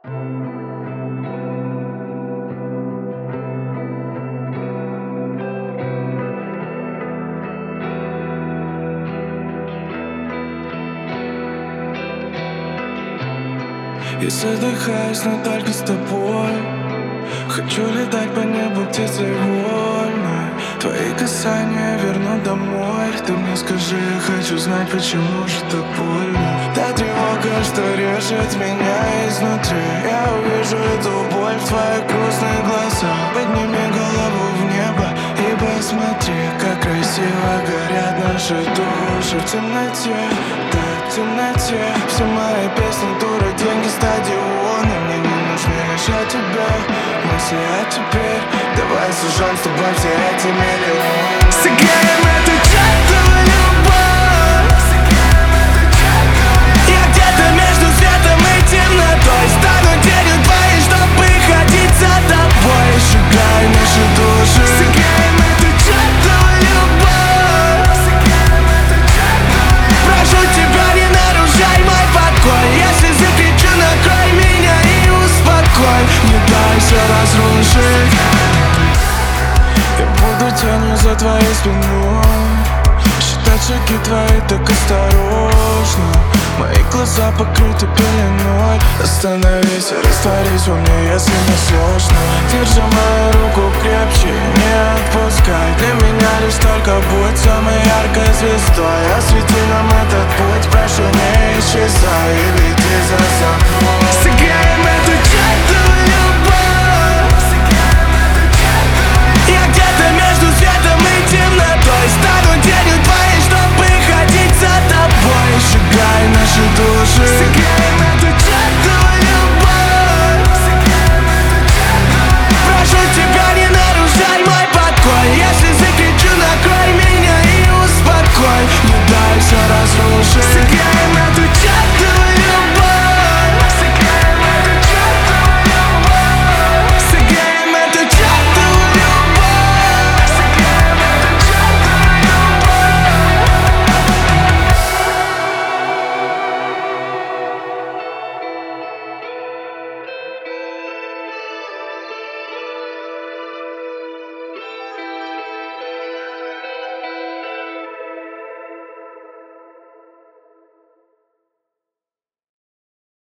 Я задыхаюсь, но только с тобой. Хочу летать по небу птицей вольной. Твои касания вернут домой. Ты мне скажи, я хочу знать, почему же так больно. Та тревога, что режет меня изнутри. Я увижу эту боль в твоих грустных глазах. Подними голову в небо и посмотри, как красиво горят наши души в темноте. Да, в темноте. Все мои песни, туры, деньги, стадионы. Мне не нужны лишь от тебя мысли, а теперь давай сожжем с тобой все эти миллионы. Сыграем эту чертову любовь. Я где-то между светом и темнотой. Стану тенью твоей, чтобы ходить за тобой. Сжигай наши души. Сыграем эту чертову любовь. Прошу тебя, не нарушай мой покой. Если закричу, накрой меня и успокой. Не дай все разрушить. Я буду тенью за твоей спиной. Считать шаги твои так осторожно. Мои глаза покрыты пеленой. Остановись и растворись во мне, если не сложно. Держи мою руку крепче, не отпускай. Для меня лишь только будь самой яркой звездой. Освети нам этот путь, прошу, не исчезай и веди за собой.